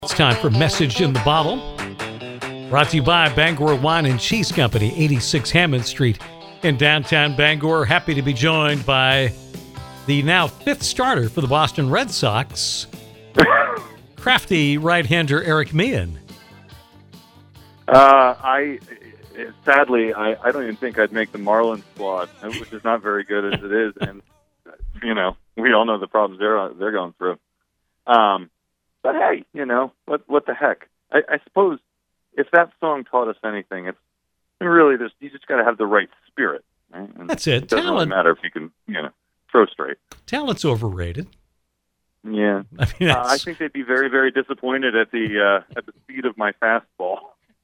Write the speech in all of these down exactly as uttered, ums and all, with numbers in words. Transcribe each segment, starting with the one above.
It's time for Message in the Bottle. Brought to you by Bangor Wine and Cheese Company, eighty-six Hammond Street in downtown Bangor. Happy to be joined by the now fifth starter for the Boston Red Sox, crafty right-hander Eric Meehan. Uh, I sadly, I, I don't even think I'd make the Marlins squad, which is not very good as it is, and you know we all know the problems they're they're going through. Um, but hey, you know what? What the heck? I, I suppose if that song taught us anything, it's really just you just got to have the right spirit. Right? And That's it. It doesn't Talent. really matter if you can, you know, throw straight. Talent's overrated. Yeah, I mean, uh, I that's... think they'd be very, very disappointed at the uh, at the speed of my fastball.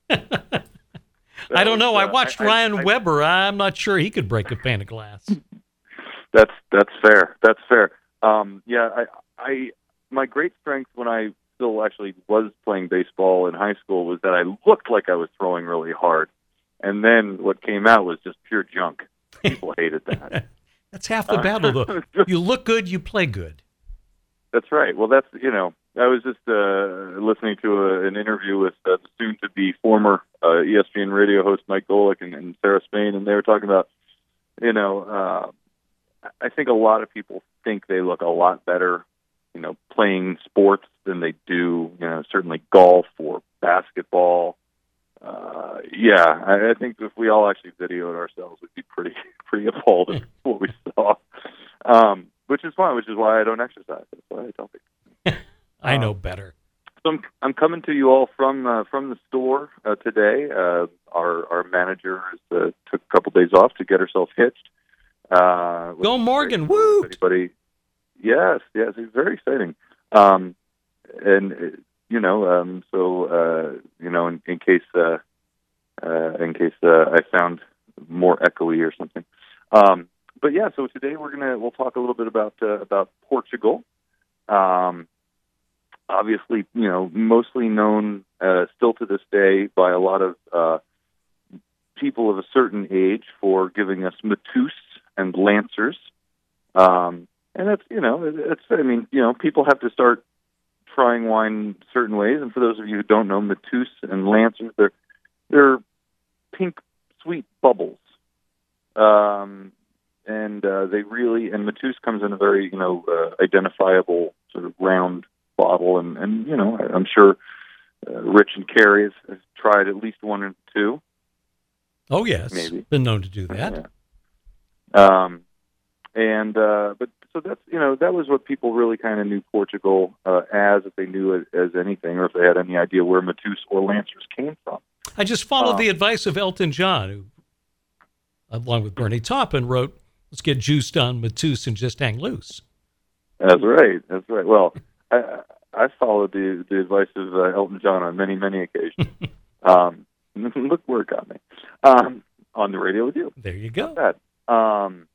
I don't know. was, I uh, watched I, Ryan I, Weber. I'm not sure he could break a pane of glass. That's that's fair. That's fair. Um, yeah, I, I my great strength when I still actually was playing baseball in high school was that I looked like I was throwing really hard, and then what came out was just pure junk. People hated that. That's half the battle, though. You look good, you play good. That's right. Well, that's you know. I was just uh, listening to a, an interview with uh, the soon-to-be former uh, E S P N radio host Mike Golick and, and Sarah Spain, and they were talking about, you know, uh, I think a lot of people think they look a lot better, you know, playing sports than they do, you know, certainly golf or basketball. Uh, yeah, I, I think if we all actually videoed ourselves, we'd be pretty pretty appalled at what we saw, um, which is fine, which is why I don't exercise. That's why I tell people. I know better. So I'm, I'm coming to you all from uh, from the store uh, today. Uh, our our manager has, uh, took a couple days off to get herself hitched. Uh, Go Morgan! Woo! Anybody? Yes, yes, it's very exciting. Um, and uh, you know, um, so uh, you know, in, in case uh, uh, in case uh, I sound more echoey or something. Um, but yeah, so today we're gonna we'll talk a little bit about uh, about Portugal. Um, Obviously, you know, mostly known uh, still to this day by a lot of uh, people of a certain age for giving us Mateus and Lancers. Um, and that's, you know, it's, I mean, you know, people have to start trying wine certain ways. And for those of you who don't know, Mateus and Lancers, they're, they're pink, sweet bubbles. Um, and uh, they really, and Mateus comes in a very, you know, uh, identifiable sort of round bottle, and, and you know, I'm sure uh, Rich and Carrie has, has tried at least one or two. Oh yes, maybe been known to do that. Yeah. Um, and uh, but so that's you know that was what people really kind of knew Portugal uh, as, if they knew it as anything, or if they had any idea where Mateus or Lancers came from. I just followed um, the advice of Elton John, who, along with Bernie Taupin, wrote, "Let's get juiced on Mateus and just hang loose." That's right. That's right. Well. I, I followed the, the advice of uh, Elton John on many, many occasions. um, look where it got me. Um, on the radio with you. There you go. Not bad. Um,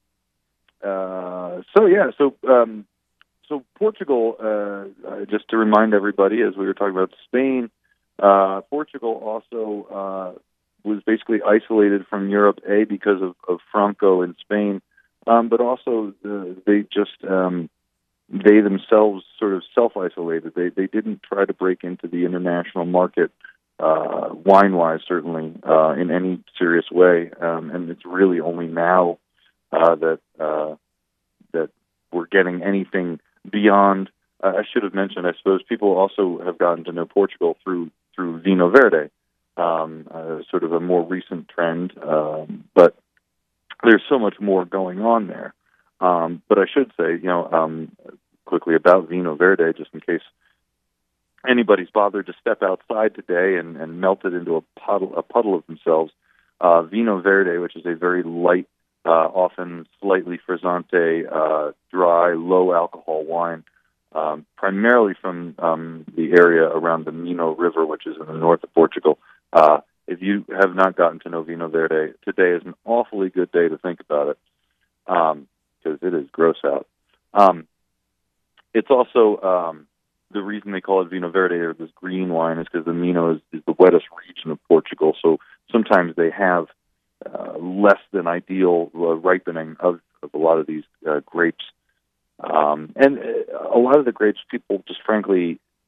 uh, so, yeah, so um, so Portugal, uh, uh, just to remind everybody, as we were talking about Spain, uh, Portugal also uh, was basically isolated from Europe, A, because of, of Franco in Spain, um, but also uh, they just... Um, they themselves sort of self-isolated. They they didn't try to break into the international market, uh, wine-wise, certainly, uh, in any serious way. Um, and it's really only now uh, that uh, that we're getting anything beyond. Uh, I should have mentioned, I suppose, people also have gotten to know Portugal through through Vinho Verde, um, uh, sort of a more recent trend. Um, but there's so much more going on there. Um, but I should say, you know, um, quickly about Vinho Verde, just in case anybody's bothered to step outside today and, and melt it into a puddle, a puddle of themselves. Uh, Vinho Verde, which is a very light, uh, often slightly frizzante, uh, dry, low alcohol wine, um, primarily from um, the area around the Minho River, which is in the north of Portugal. Uh, if you have not gotten to know Vinho Verde, today is an awfully good day to think about it. Um, because it is gross out. Um, it's also, um, the reason they call it Vinho Verde, or this green wine, is because the Minho is, is the wettest region of Portugal, so sometimes they have uh, less than ideal uh, ripening of, of a lot of these uh, grapes. Um, and a lot of the grapes, people just frankly,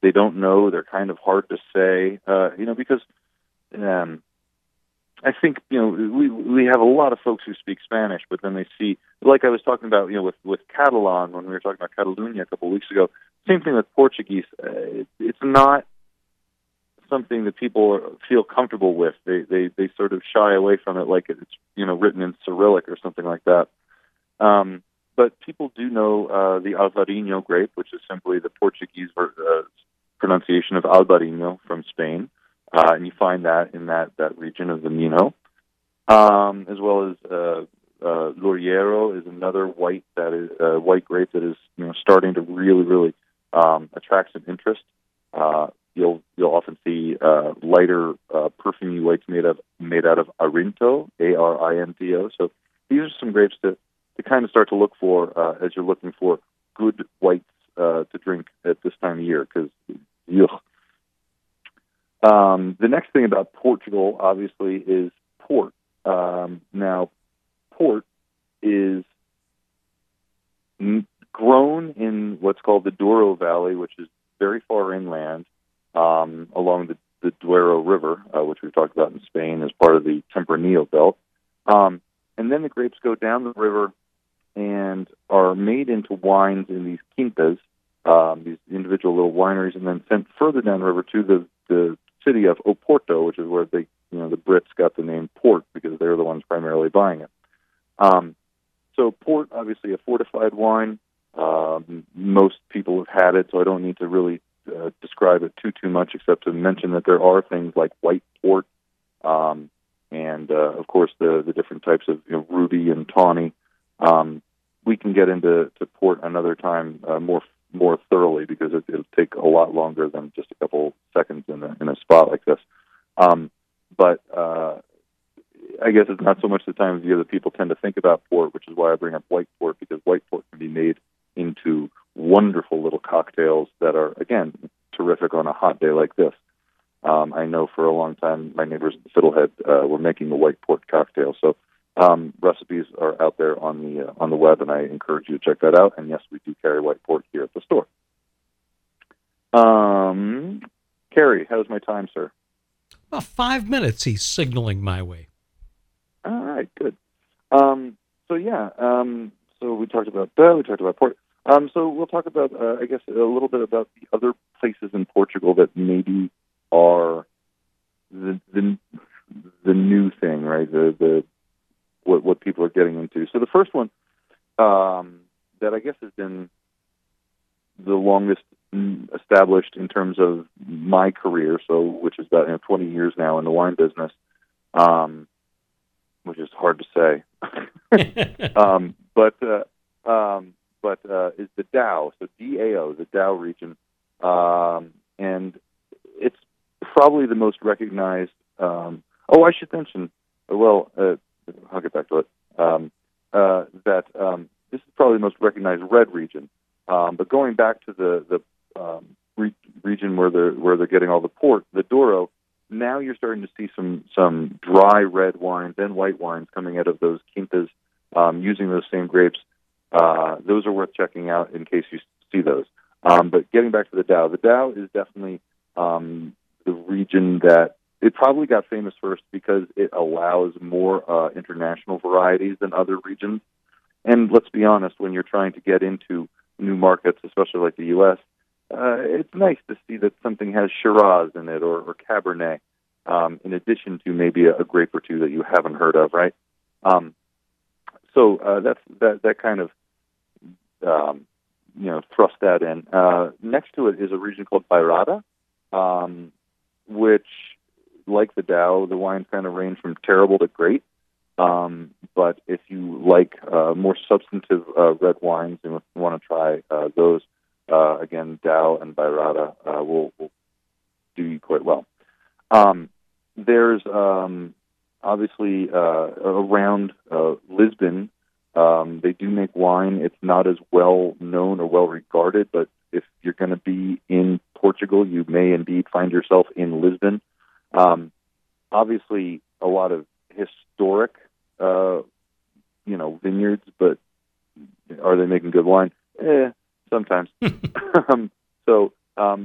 they don't know. They're kind of hard to say, uh, you know, because um, I think, you know, we we have a lot of folks who speak Spanish, but then they see, like I was talking about, you know, with, with Catalan, when we were talking about Catalonia a couple of weeks ago, same thing with Portuguese. Uh, it, it's not something that people feel comfortable with. They, they they sort of shy away from it like it's, you know, written in Cyrillic or something like that. Um, but people do know uh, the Alvarinho grape, which is simply the Portuguese uh, pronunciation of Albarino from Spain. Uh, and you find that in that, that region of the Minho, um, as well as uh, uh, Louriero is another white that is uh, white grape that is, you know, starting to really really um, attract some interest. Uh, you'll you'll often see uh, lighter uh, perfumey whites made of made out of Arinto, A R I N T O. So these are some grapes to to kind of start to look for uh, as you're looking for good whites uh, to drink at this time of year, because Um, the next thing about Portugal, obviously, is port. Um, now, port is n- grown in what's called the Douro Valley, which is very far inland um, along the, the Duero River, uh, which we've talked about in Spain as part of the Tempranillo Belt. Um, and then the grapes go down the river and are made into wines in these quintas, um, these individual little wineries, and then sent further down the river to the, the city of Oporto, which is where they, you know, the Brits got the name port because they're the ones primarily buying it. Um, so port, obviously a fortified wine. Um, most people have had it, so I don't need to really uh, describe it too, too much, except to mention that there are things like white port, um, and, uh, of course, the, the different types of, you know, ruby and tawny. Um, we can get into to port another time uh, more more thoroughly, because it, it'll take a lot longer than just a couple seconds in a, in a spot like this. Um, but uh, I guess it's not so much the time of year that people tend to think about port, which is why I bring up white port, because white port can be made into wonderful little cocktails that are, again, terrific on a hot day like this. Um, I know for a long time my neighbors at the Fiddlehead uh, were making a white port cocktail. So um, recipes are out there on the uh, on the web, and I encourage you to check that out. And yes, we do carry white port here at the store. Um, Kerry, how's my time, sir? About five minutes he's signaling my way. All right, good. Um, so, yeah, um, so we talked about that, we talked about port. Um, so we'll talk about, uh, I guess, a little bit about the other places in Portugal that maybe are the the, the new thing, right, the, the what, what people are getting into. So the first one um, that I guess has been the longest established in terms of my career, so which is about, you know, twenty years now in the wine business, um, which is hard to say. um, but uh, um, but uh, is the Dow, so D A O, the Dow region, um, and it's probably the most recognized. Um, oh, I should mention. Well, uh, I'll get back to it. Um, uh, that um, this is probably the most recognized red region. Um, but going back to the the um, re- region where they're where they're getting all the port, the Douro, now you're starting to see some some dry red wines and white wines coming out of those quintas um, using those same grapes. Uh, those are worth checking out in case you see those. Um, but getting back to the Dow, the Dow is definitely um, the region that it probably got famous first because it allows more uh, international varieties than other regions. And let's be honest, when you're trying to get into new markets, especially like the U S, uh, it's nice to see that something has Shiraz in it or, or Cabernet, um, in addition to maybe a, a grape or two that you haven't heard of, right? Um, so uh, that's that that kind of um, you know thrust that in. Uh, next to it is a region called Bairrada, um, which, like the Dow, the wines kind of range from terrible to great. Um, but if you like uh, more substantive uh, red wines and want to try uh, those, uh, again, Dow and Bairrada uh, will, will do you quite well. Um, there's um, obviously uh, around uh, Lisbon, um, they do make wine. It's not as well known or well regarded, but if you're going to be in Portugal, you may indeed find yourself in Lisbon. Um, obviously, a lot of historic, uh, you know, vineyards, but are they making good wine? Eh, sometimes. um, so, um, but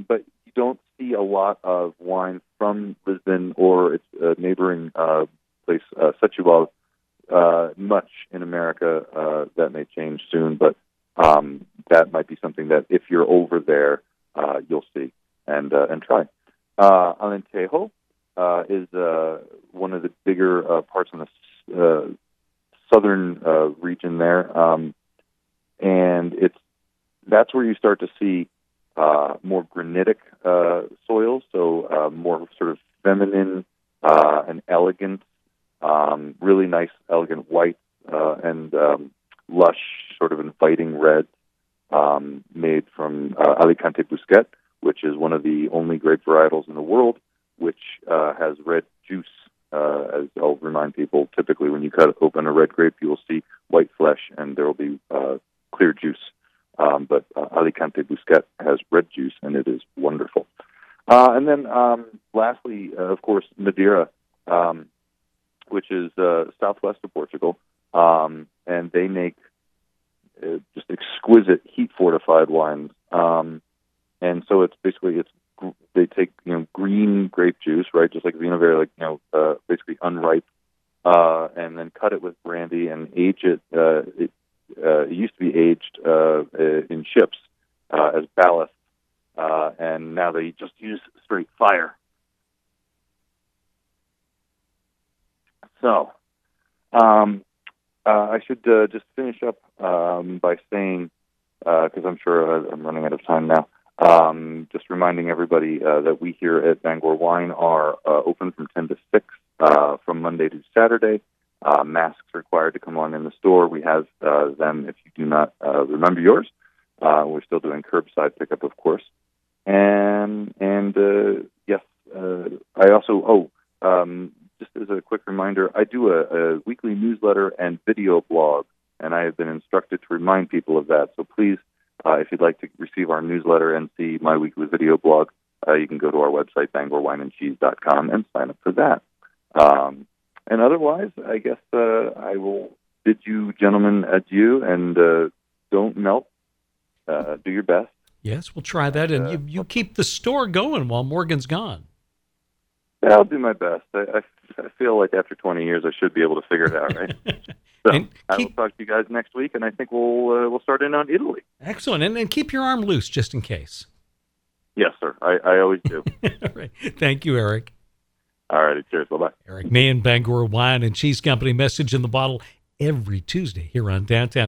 you don't see a lot of wine from Lisbon or its uh, neighboring uh, place, uh, Setúbal, uh, much in America. Uh, that may change soon, but um, that might be something that if you're over there, uh, you'll see and uh, and try. Uh, Alentejo uh, is uh, one of the bigger uh, parts in the uh, southern uh, region there, um, and it's that's where you start to see uh, more granitic uh, soils, so uh, more sort of feminine uh, and elegant, um, really nice, elegant whites uh, and um, lush, sort of inviting reds um, made from uh, Alicante Busquet, which is one of the only grape varietals in the world which uh, has red juice. Uh, as I'll remind people, typically when you cut open a red grape, you will see white flesh and there will be uh, clear juice. Um, but uh, Alicante Busquet has red juice, and it is wonderful. Uh, and then um, lastly, uh, of course, Madeira, um, which is uh, southwest of Portugal, um, and they make uh, just exquisite heat-fortified wines. Um, and so it's basically, it's they take, you know, green grape juice, right, just like Vinho Verde, like, you know, uh, basically unripe, uh, and then cut it with brandy and age it. Uh, it, uh, it used to be aged uh, in ships uh, as ballast, uh, and now they just use straight fire. So, um, uh, I should uh, just finish up um, by saying, because uh, I'm sure I'm running out of time now, Um, just reminding everybody uh, that we here at Bangor Wine are uh, open from ten to six uh, from Monday to Saturday. Uh, masks required to come on in the store. We have uh, them if you do not uh, remember yours. Uh, we're still doing curbside pickup, of course. And, and uh, yes, uh, I also, oh, um, just as a quick reminder, I do a, a weekly newsletter and video blog, and I have been instructed to remind people of that. So please, Uh, if you'd like to receive our newsletter and see my weekly video blog, uh, you can go to our website, bangor wine and cheese dot com, and sign up for that. Um, and otherwise, I guess uh, I will bid you gentlemen adieu, and uh, don't melt. Uh, do your best. Yes, we'll try that. And uh, you, you keep the store going while Morgan's gone. I'll do my best. I, I, I feel like after twenty years, I should be able to figure it out, right? So keep, I will talk to you guys next week, and I think we'll uh, we'll start in on Italy. Excellent, and, and keep your arm loose just in case. Yes, sir. I, I always do. All right. Thank you, Eric. All righty. Cheers. Bye-bye. Eric Mahan, Bangor Wine and Cheese Company. Message in the Bottle every Tuesday here on Downtown.